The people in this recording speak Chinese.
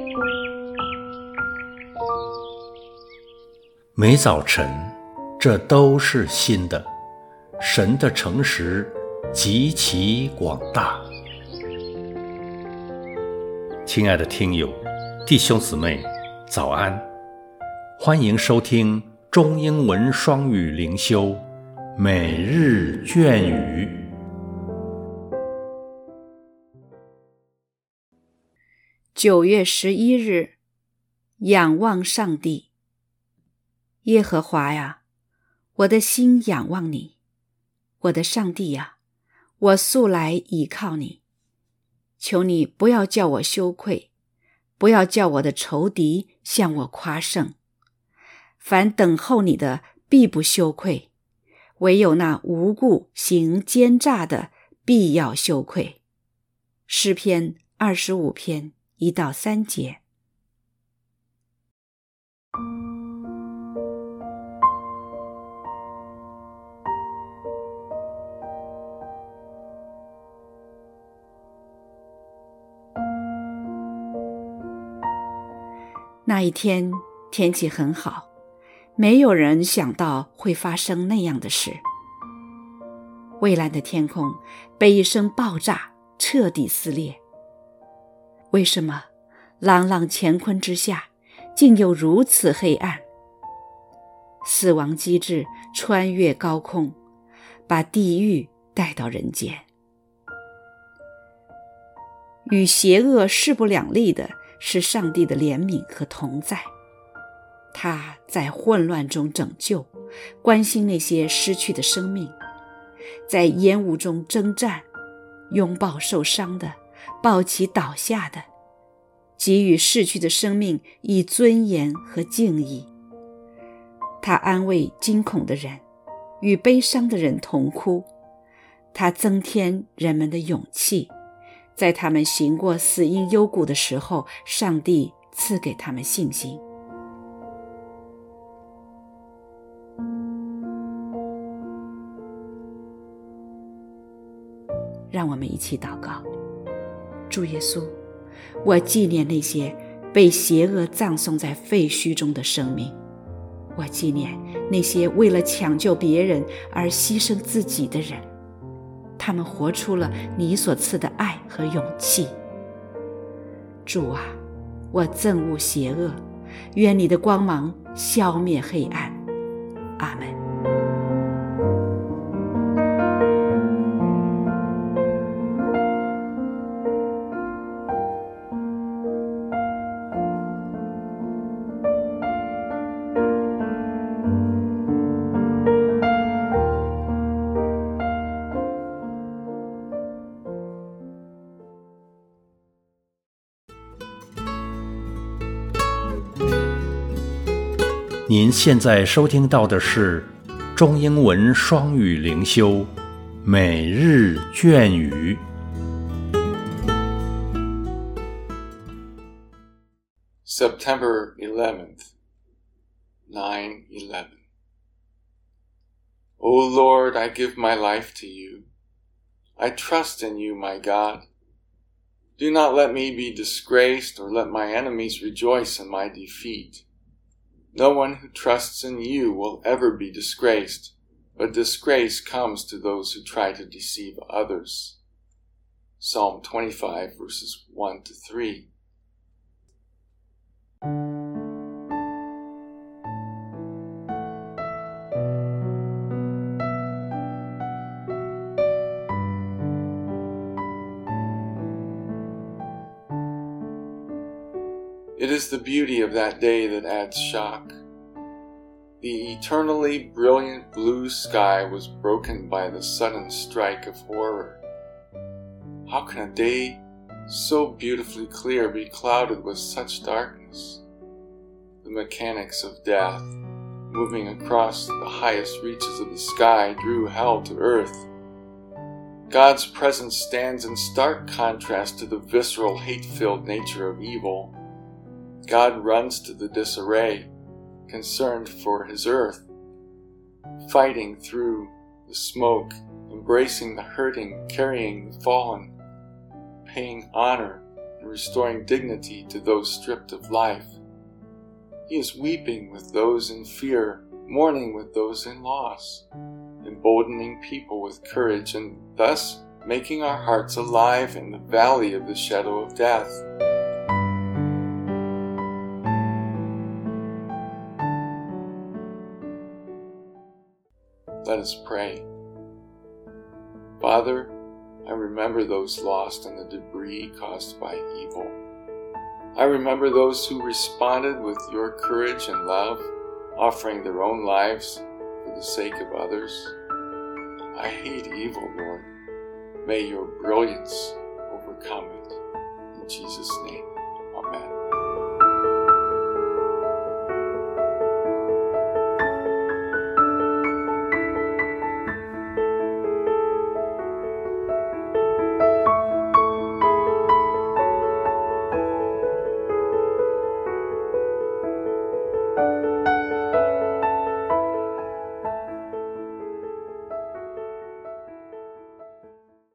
每早晨，这都是新的。神的诚实极其广大。亲爱的听友、弟兄姊妹，早安！欢迎收听中英文双语灵修每日隽语。 9月11日，仰望上帝。耶和华呀，我的心仰望你，我的上帝呀，我素来倚靠你。求你不要叫我羞愧，不要叫我的仇敌向我夸胜。凡等候你的必不羞愧，唯有那无故行奸诈的必要羞愧。诗篇25篇1到3节。那一天天气很好，没有人想到会发生那样的事。蔚蓝的天空被一声爆炸彻底撕裂。为什么朗朗乾坤之下竟有如此黑暗？死亡机制穿越高空，把地狱带到人间。与邪恶势不两立的是上帝的怜悯和同在。他在混乱中拯救，关心那些失去的生命，在烟雾中征战，拥抱受伤的，抱起倒下的，给予逝去的生命以尊严和敬意。他安慰惊恐的人，与悲伤的人同哭。他增添人们的勇气，在他们行过死荫幽谷的时候，上帝赐给他们信心。让我们一起祷告。主耶稣，我纪念那些被邪恶葬送在废墟中的生命，我纪念那些为了抢救别人而牺牲自己的人，他们活出了你所赐的爱和勇气。主啊，我憎恶邪恶，愿你的光芒消灭黑暗。阿们。 您现在收听到的是中英文双语灵修每日隽语。 September 11th, 9/11. O Lord, I give my life to you. I trust in you, my God. Do not let me be disgraced or let my enemies rejoice in my defeat. No one who trusts in you will ever be disgraced, but disgrace comes to those who try to deceive others. Psalm 25, verses 1 to 3. It is the beauty of that day that adds shock. The eternally brilliant blue sky was broken by the sudden strike of horror. How can a day so beautifully clear be clouded with such darkness? The mechanics of death, moving across the highest reaches of the sky, drew hell to earth. God's presence stands in stark contrast to the visceral, hate-filled nature of evil. God runs to the disarray, concerned for his earth, fighting through the smoke, embracing the hurting, carrying the fallen, paying honor and restoring dignity to those stripped of life. He is weeping with those in fear, mourning with those in loss, emboldening people with courage, and thus making our hearts alive in the valley of the shadow of death. Let us pray. Father, I remember those lost in the debris caused by evil. I remember those who responded with your courage and love, offering their own lives for the sake of others. I hate evil, Lord. May your brilliance overcome it. In Jesus' name, amen.